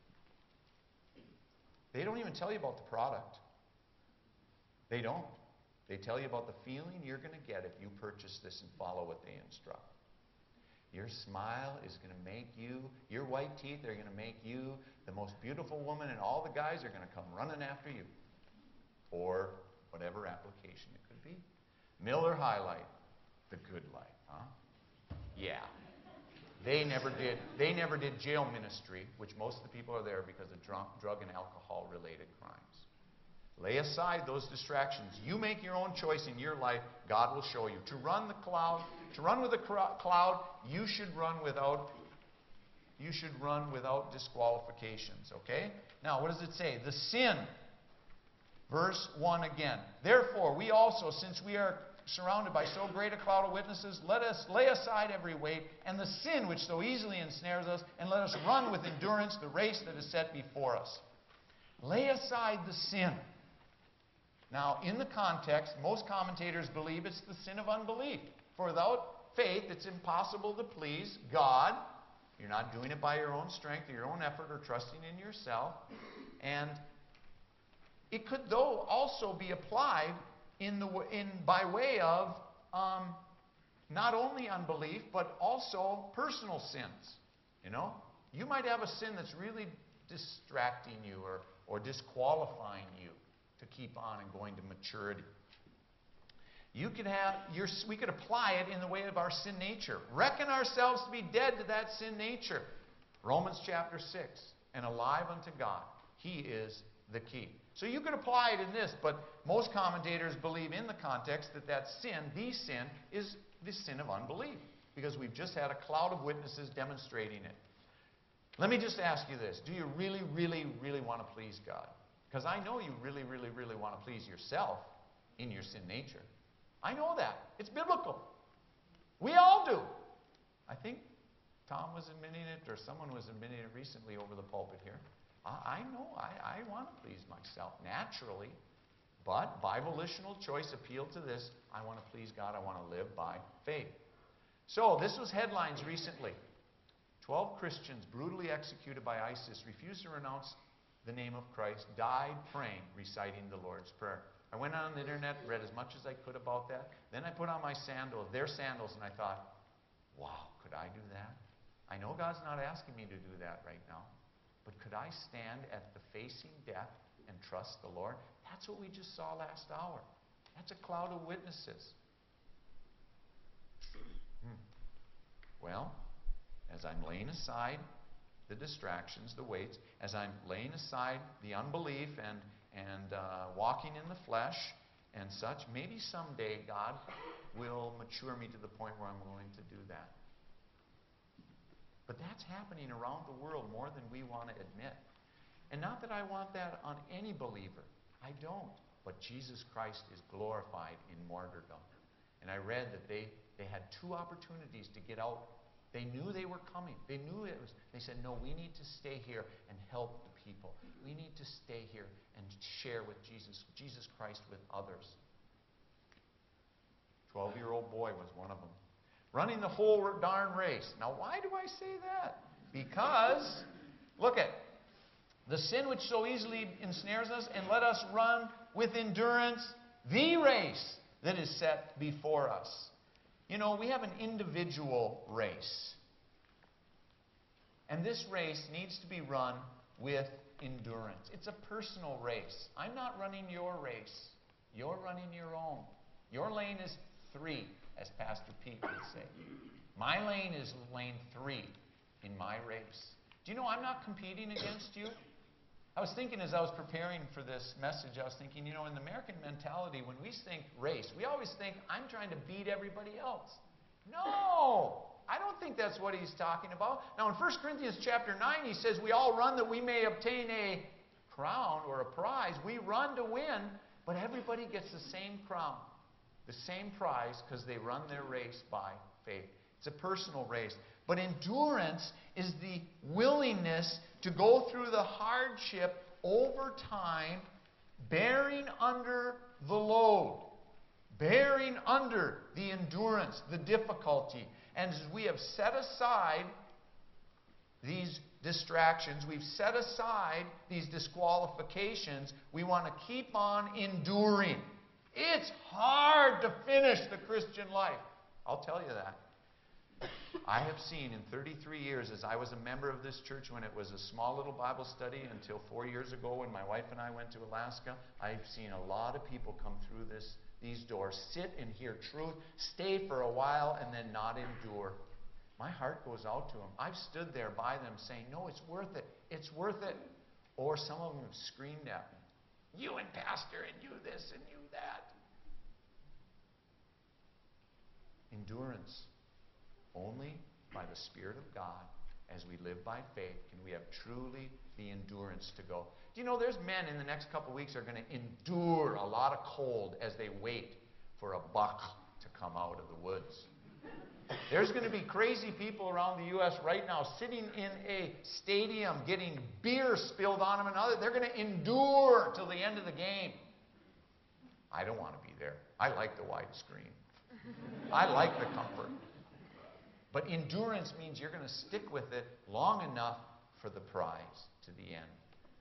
They don't even tell you about the product. They don't. They tell you about the feeling you're going to get if you purchase this and follow what they instruct. Your smile is going to make you, your white teeth are going to make you the most beautiful woman, and all the guys are going to come running after you. Or whatever application it could be. Miller High Life, the good life, huh? Yeah. They never did, they never did jail ministry, which most of the people are there because of drunk, drug and alcohol-related crimes. Lay aside those distractions. You make your own choice in your life. God will show you. To run the cloud, to run with a cloud, you should run without, you should run without disqualifications. Okay? Now, what does it say? The sin. Verse one again. Therefore, we also, since we are surrounded by so great a cloud of witnesses, let us lay aside every weight and the sin which so easily ensnares us, and let us run with endurance the race that is set before us. Lay aside the sin. Now, in the context, most commentators believe it's the sin of unbelief. For without faith, it's impossible to please God. You're not doing it by your own strength or your own effort or trusting in yourself. And it could, though, also be applied in the in by way of um, not only unbelief, but also personal sins. You know? You might have a sin that's really distracting you or, or disqualifying you to keep on and going to maturity. You could have your, we could apply it in the way of our sin nature. Reckon ourselves to be dead to that sin nature. Romans chapter six. And alive unto God. He is the key. So you could apply it in this, but most commentators believe in the context that that sin, the sin, is the sin of unbelief. Because we've just had a cloud of witnesses demonstrating it. Let me just ask you this. Do you really, really, really want to please God? Because I know you really, really, really want to please yourself in your sin nature. I know that. It's biblical. We all do. I think Tom was admitting it, or someone was admitting it recently over the pulpit here. I, I know I, I want to please myself naturally, but by volitional choice appeal to this. I want to please God. I want to live by faith. So this was headlines recently. Twelve Christians brutally executed by ISIS refused to renounce the name of Christ, died praying, reciting the Lord's Prayer. I went on the internet, read as much as I could about that. Then I put on my sandals, their sandals, and I thought, wow, could I do that? I know God's not asking me to do that right now, but could I stand at the facing death and trust the Lord? That's what we just saw last hour. That's a cloud of witnesses. Hmm. Well, as I'm laying aside the distractions, the weights, as I'm laying aside the unbelief and, and uh, walking in the flesh and such, maybe someday God will mature me to the point where I'm willing to do that. But that's happening around the world more than we want to admit. And not that I want that on any believer. I don't. But Jesus Christ is glorified in martyrdom. And I read that they, they had two opportunities to get out. They knew they were coming. They knew it was. They said, no, we need to stay here and help the people. We need to stay here and share with Jesus, Jesus Christ with others. twelve-year-old boy was one of them. Running the whole darn race. Now, why do I say that? Because, look at the sin which so easily ensnares us, and let us run with endurance the race that is set before us. You know, we have an individual race. And this race needs to be run with endurance. It's a personal race. I'm not running your race. You're running your own. Your lane is three, as Pastor Pete would say. My lane is lane three in my race. Do you know I'm not competing against you? I was thinking as I was preparing for this message, I was thinking, you know, in the American mentality, when we think race, we always think, I'm trying to beat everybody else. No! I don't think that's what he's talking about. Now, in First Corinthians chapter nine, he says, we all run that we may obtain a crown or a prize. We run to win, but everybody gets the same crown, the same prize, because they run their race by faith. It's a personal race. But endurance is the willingness to go through the hardship over time, bearing under the load, bearing under the endurance, the difficulty. And as we have set aside these distractions, we've set aside these disqualifications, we want to keep on enduring. It's hard to finish the Christian life. I'll tell you that. I have seen in thirty-three years, as I was a member of this church when it was a small little Bible study until four years ago when my wife and I went to Alaska, I've seen a lot of people come through this, these doors, sit and hear truth, stay for a while, and then not endure. My heart goes out to them. I've stood there by them saying, no, it's worth it. It's worth it. Or some of them have screamed at me. You and Pastor, and you this and you that. Endurance. Only by the Spirit of God, as we live by faith, can we have truly the endurance to go. Do you know there's men in the next couple of weeks are going to endure a lot of cold as they wait for a buck to come out of the woods. There's going to be crazy people around the U S right now sitting in a stadium getting beer spilled on them and other. They're going to endure till the end of the game. I don't want to be there. I like the widescreen. I like the comfort. But endurance means you're going to stick with it long enough for the prize to the end.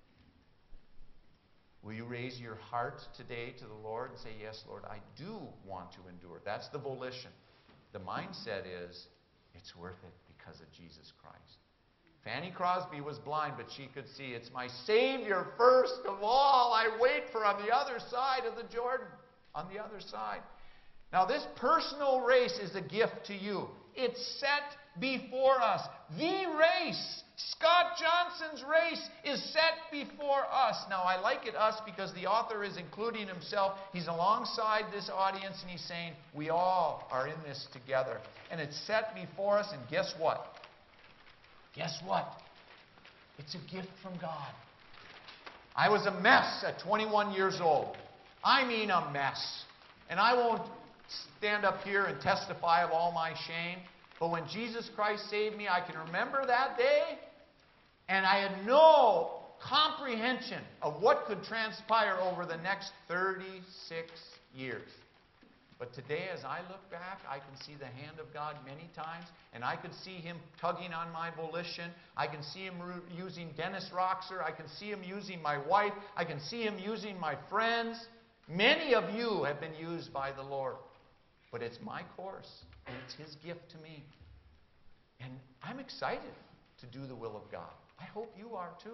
Will you raise your heart today to the Lord and say, yes, Lord, I do want to endure. That's the volition. The mindset is, it's worth it because of Jesus Christ. Fanny Crosby was blind, but she could see. It's my Savior first of all I wait for on the other side of the Jordan. On the other side. Now, this personal race is a gift to you. It's set before us. The race, Scott Johnson's race, is set before us. Now, I like it us because the author is including himself. He's alongside this audience and he's saying, we all are in this together. And it's set before us, and guess what? Guess what? It's a gift from God. I was a mess at twenty-one years old. I mean a mess. And I won't stand up here and testify of all my shame. But when Jesus Christ saved me, I can remember that day, and I had no comprehension of what could transpire over the next thirty-six years. But today, as I look back, I can see the hand of God many times, and I could see Him tugging on my volition. I can see Him using Dennis Roxer. I can see Him using my wife. I can see Him using my friends. Many of you have been used by the Lord. But it's my course, and it's His gift to me. And I'm excited to do the will of God. I hope you are too.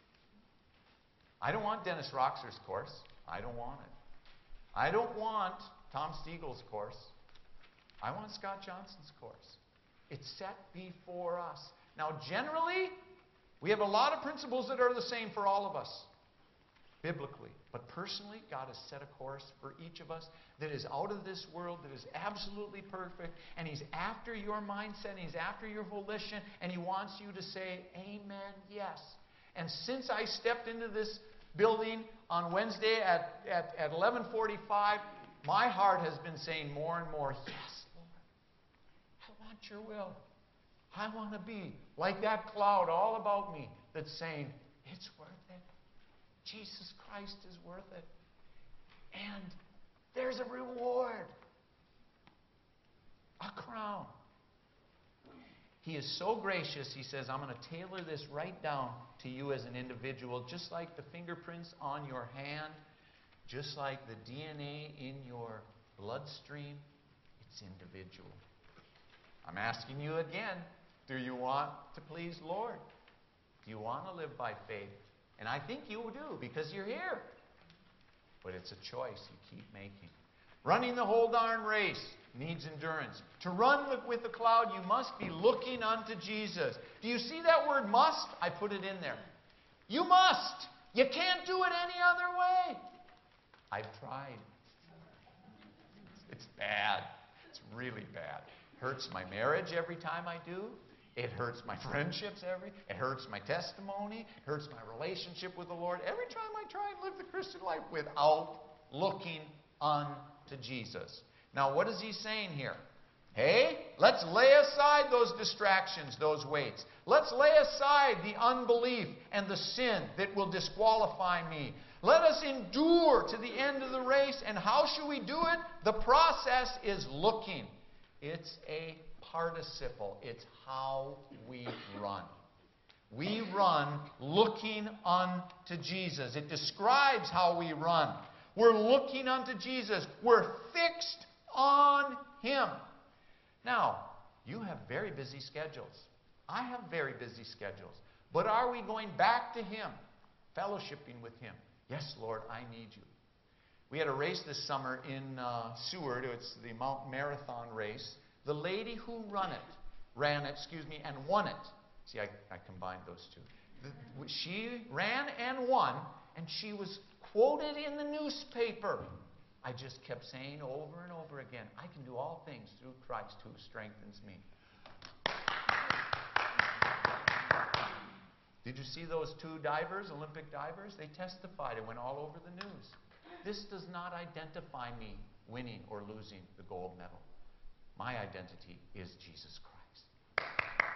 I don't want Dennis Roxer's course. I don't want it. I don't want Tom Stiegel's course. I want Scott Johnson's course. It's set before us. Now, generally, we have a lot of principles that are the same for all of us, biblically. But personally, God has set a course for each of us that is out of this world, that is absolutely perfect, and He's after your mindset, and He's after your volition, and He wants you to say, amen, yes. And since I stepped into this building on Wednesday at, at, at eleven forty-five, my heart has been saying more and more, yes, Lord, I want your will. I want to be like that cloud all about me that's saying, it's worth it. Jesus Christ is worth it. And there's a reward. A crown. He is so gracious, He says, I'm going to tailor this right down to you as an individual, just like the fingerprints on your hand, just like the D N A in your bloodstream. It's individual. I'm asking you again, do you want to please the Lord? Do you want to live by faith? And I think you do, because you're here. But it's a choice you keep making. Running the whole darn race needs endurance. To run with the cloud, you must be looking unto Jesus. Do you see that word must? I put it in there. You must. You can't do it any other way. I've tried. It's bad. It's really bad. Hurts my marriage every time I do. It hurts my friendships every. It hurts my testimony. It hurts my relationship with the Lord. Every time I try and live the Christian life without looking unto Jesus. Now, what is He saying here? Hey, let's lay aside those distractions, those weights. Let's lay aside the unbelief and the sin that will disqualify me. Let us endure to the end of the race. And how should we do it? The process is looking. It's a participle. It's how we run. We run looking unto Jesus. It describes how we run. We're looking unto Jesus. We're fixed on Him. Now, you have very busy schedules. I have very busy schedules. But are we going back to Him? Fellowshipping with Him? Yes, Lord, I need you. We had a race this summer in uh, Seward. It's the Mount Marathon race. The lady who run it, ran it, excuse me, and won it. See, I, I combined those two. The, she ran and won, and she was quoted in the newspaper. I just kept saying over and over again, I can do all things through Christ who strengthens me. Did you see those two divers, Olympic divers? They testified. It went all over the news. This does not identify me winning or losing the gold medal. My identity is Jesus Christ.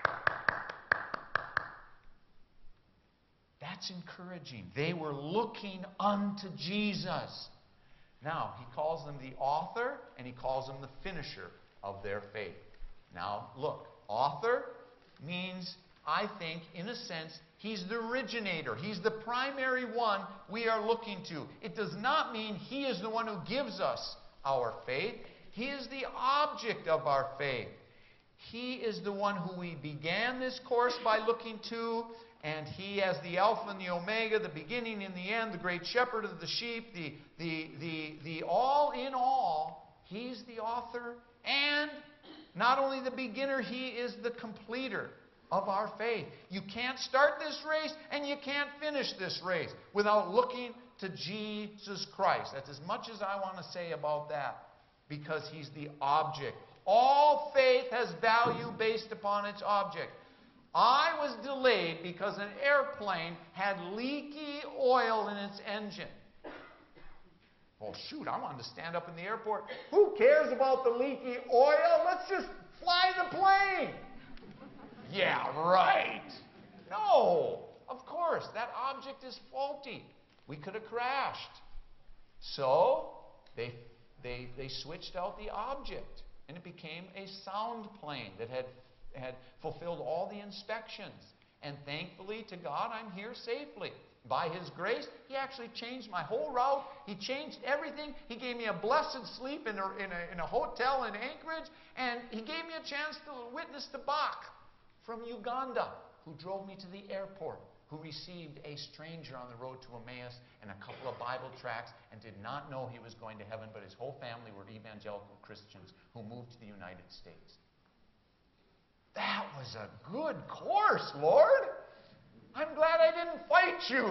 That's encouraging. They were looking unto Jesus. Now, He calls them the author and He calls them the finisher of their faith. Now, look, author means, I think, in a sense, He's the originator. He's the primary one we are looking to. It does not mean He is the one who gives us our faith. He is the object of our faith. He is the one who we began this course by looking to, and He as the Alpha and the Omega, the beginning and the end, the great shepherd of the sheep, the, the, the, the all in all. He's the author, and not only the beginner, He is the completer of our faith. You can't start this race, and you can't finish this race without looking to Jesus Christ. That's as much as I want to say about that. Because He's the object. All faith has value based upon its object. I was delayed because an airplane had leaky oil in its engine. Oh, shoot, I wanted to stand up in the airport. Who cares about the leaky oil? Let's just fly the plane. Yeah, right. No, of course, that object is faulty. We could have crashed. So, they they, they switched out the object, and it became a sound plane that had, had fulfilled all the inspections. And thankfully to God, I'm here safely. By His grace, He actually changed my whole route. He changed everything. He gave me a blessed sleep in a, in a, in a hotel in Anchorage, and He gave me a chance to witness to Bach from Uganda, who drove me to the airport, who received a stranger on the road to Emmaus and a couple of Bible tracts and did not know he was going to heaven, but his whole family were evangelical Christians who moved to the United States. That was a good course, Lord. I'm glad I didn't fight you.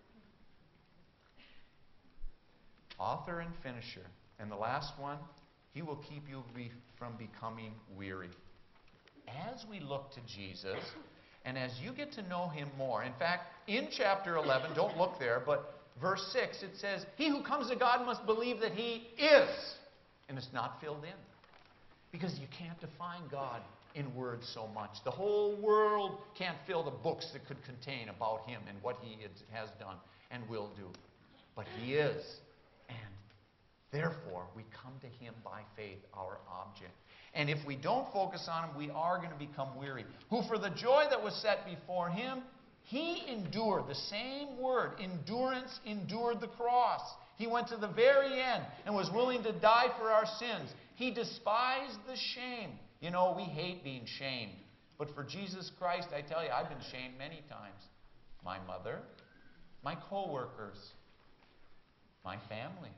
Author and finisher. And the last one, He will keep you be, from becoming weary. As we look to Jesus, and as you get to know Him more, in fact, in chapter eleven, don't look there, but verse six, it says, He who comes to God must believe that He is. And it's not filled in. Because you can't define God in words so much. The whole world can't fill the books that could contain about Him and what He has done and will do. But He is. And therefore, we come to Him by faith, our object. And if we don't focus on Him, we are going to become weary. Who for the joy that was set before Him, He endured, the same word, endurance, endured the cross. He went to the very end and was willing to die for our sins. He despised the shame. You know, we hate being shamed. But for Jesus Christ, I tell you, I've been shamed many times. My mother, my co-workers, my family,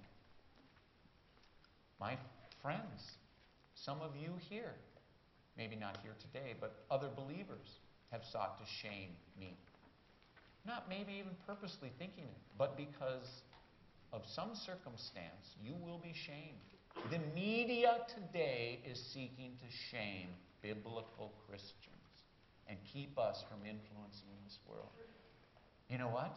my friends, some of you here, maybe not here today, but other believers have sought to shame me. Not maybe even purposely thinking it, but because of some circumstance, you will be shamed. The media today is seeking to shame biblical Christians and keep us from influencing this world. You know what?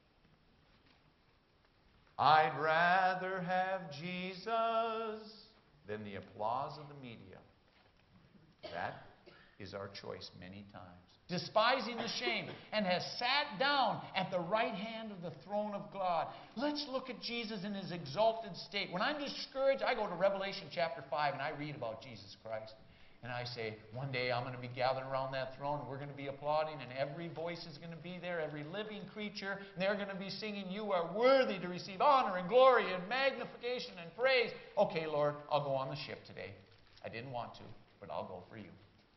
I'd rather have Jesus than the applause of the media. That is our choice many times. Despising the shame, and has sat down at the right hand of the throne of God. Let's look at Jesus in His exalted state. When I'm discouraged, I go to Revelation chapter five and I read about Jesus Christ. And I say, one day I'm going to be gathered around that throne, and we're going to be applauding, and every voice is going to be there, every living creature, and they're going to be singing, You are worthy to receive honor and glory and magnification and praise. Okay, Lord, I'll go on the ship today. I didn't want to, but I'll go for You.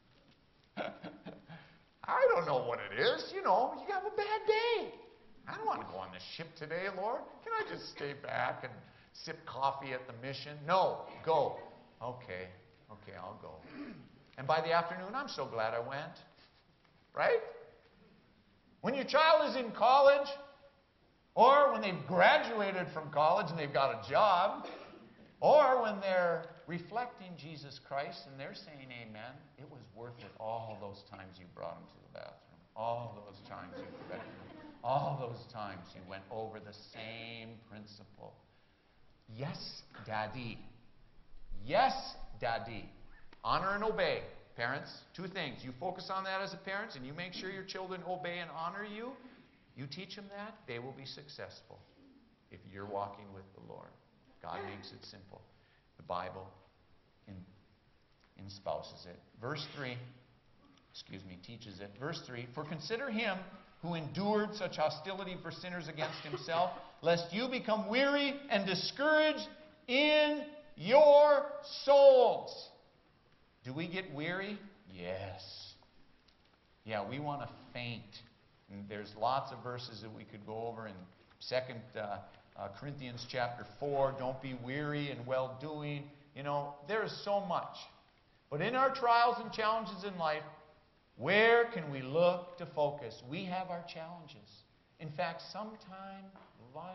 I don't know what it is. You know, you have a bad day. I don't want to go on the ship today, Lord. Can I just stay back and sip coffee at the mission? No, go. Okay, okay, I'll go. And by the afternoon, I'm so glad I went. Right? When your child is in college, or when they've graduated from college and they've got a job, or when they're reflecting Jesus Christ and they're saying amen, it was worth it all those times you brought them to the bathroom. All those times you fed them. All those times you went over the same principle. Yes, Daddy. Yes, Daddy. Honor and obey. Parents, two things. You focus on that as a parent and you make sure your children obey and honor you. You teach them that, they will be successful if you're walking with the Lord. God makes it simple. The Bible in, espouses it. Verse three, excuse me, teaches it. Verse three, For consider Him who endured such hostility for sinners against Himself, lest you become weary and discouraged in your souls. Do we get weary? Yes. Yeah, we want to faint. And there's lots of verses that we could go over in Second uh, uh, Corinthians chapter four. Don't be weary in well-doing. You know, there is so much. But in our trials and challenges in life, where can we look to focus? We have our challenges. In fact, sometimes life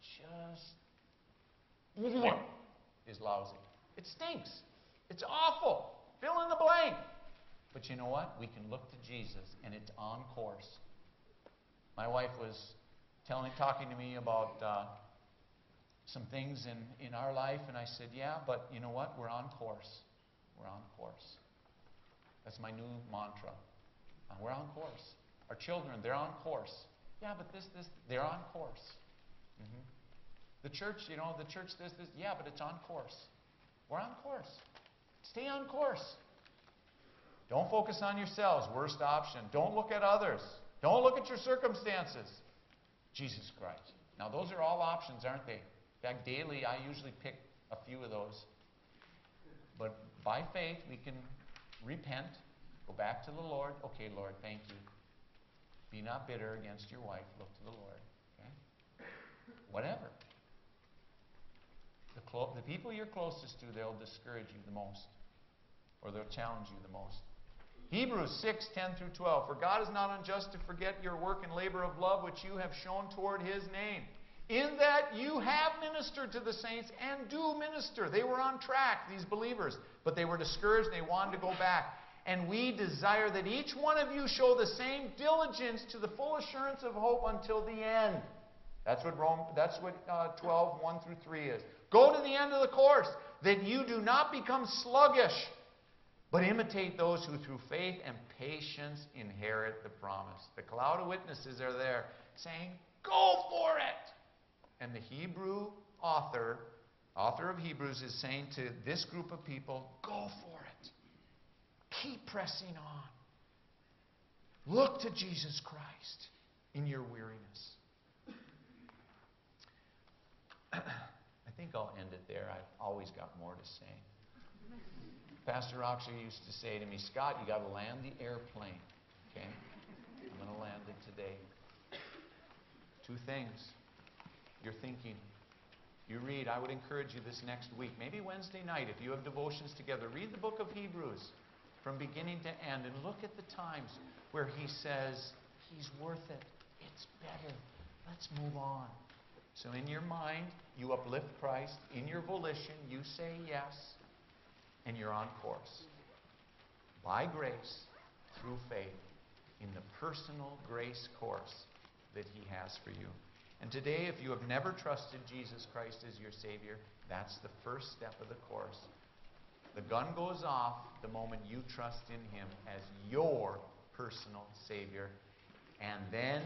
just is lousy. It stinks. It's awful. Fill in the blank. But you know what? We can look to Jesus, and it's on course. My wife was telling, talking to me about uh, some things in, in our life, and I said, yeah, but you know what? We're on course. We're on course. That's my new mantra. Uh, we're on course. Our children, they're on course. Yeah, but this, this, they're on course. Mm-hmm. The church, you know, the church does this. Yeah, but it's on course. We're on course. Stay on course. Don't focus on yourselves. Worst option. Don't look at others. Don't look at your circumstances. Jesus Christ. Now, those are all options, aren't they? In fact, daily, I usually pick a few of those. But by faith, we can repent, go back to the Lord. Okay, Lord, thank you. Be not bitter against your wife. Look to the Lord. Okay? Whatever. The, clo- the people you're closest to, they'll discourage you the most. Or they'll challenge you the most. Hebrews six, ten through twelve. For God is not unjust to forget your work and labor of love which you have shown toward His name, in that you have ministered to the saints and do minister. They were on track, these believers, but they were discouraged. They wanted to go back. And we desire that each one of you show the same diligence to the full assurance of hope until the end. That's what Rome. That's what uh, twelve, one through three is. Go to the end of the course, that you do not become sluggish, but imitate those who through faith and patience inherit the promise. The cloud of witnesses are there saying, go for it. And the Hebrew author, author of Hebrews, is saying to this group of people, go for it. Keep pressing on. Look to Jesus Christ in your weariness. I think I'll end it there. I've always got more to say. Pastor Roxer used to say to me, Scott, you got to land the airplane. Okay? I'm going to land it today. Two things. You're thinking. You read. I would encourage you this next week, maybe Wednesday night, if you have devotions together, read the book of Hebrews from beginning to end and look at the times where he says, He's worth it. It's better. Let's move on. So in your mind, you uplift Christ. In your volition, you say yes. And you're on course. By grace, through faith, in the personal grace course that He has for you. And today, if you have never trusted Jesus Christ as your Savior, that's the first step of the course. The gun goes off the moment you trust in Him as your personal Savior. And then,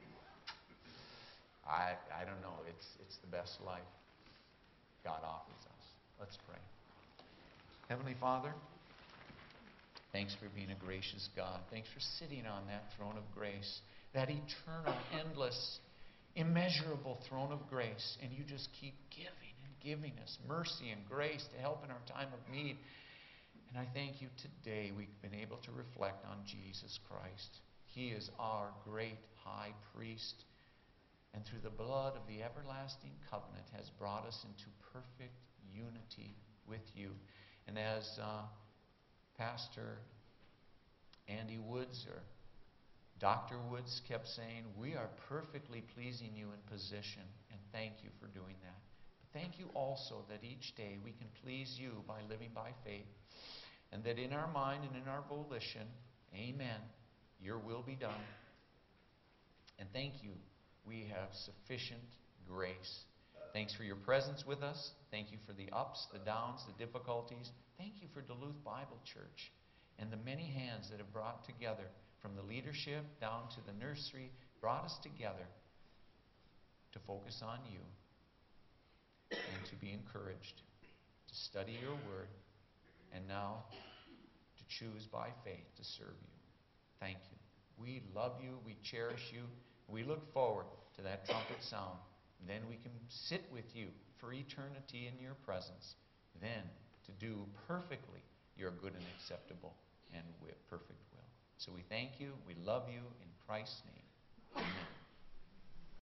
I, I don't know, it's, it's the best life God offers us. Let's pray. Heavenly Father, thanks for being a gracious God. Thanks for sitting on that throne of grace, that eternal, endless, immeasurable throne of grace. And you just keep giving and giving us mercy and grace to help in our time of need. And I thank you today we've been able to reflect on Jesus Christ. He is our great high priest. And through the blood of the everlasting covenant has brought us into perfect unity with you. And as uh, Pastor Andy Woods or Doctor Woods kept saying, we are perfectly pleasing you in position, and thank you for doing that. But thank you also that each day we can please you by living by faith, and that in our mind and in our volition, amen, your will be done. And thank you, we have sufficient grace. Thanks for your presence with us. Thank you for the ups, the downs, the difficulties. Thank you for Duluth Bible Church and the many hands that have brought together, from the leadership down to the nursery, brought us together to focus on you and to be encouraged, to study your word, and now to choose by faith to serve you. Thank you. We love you. We cherish you. We look forward to that trumpet sound. And then we can sit with you for eternity in your presence. Then to do perfectly your good and acceptable and perfect will. So we thank you. We love you. In Christ's name. Amen.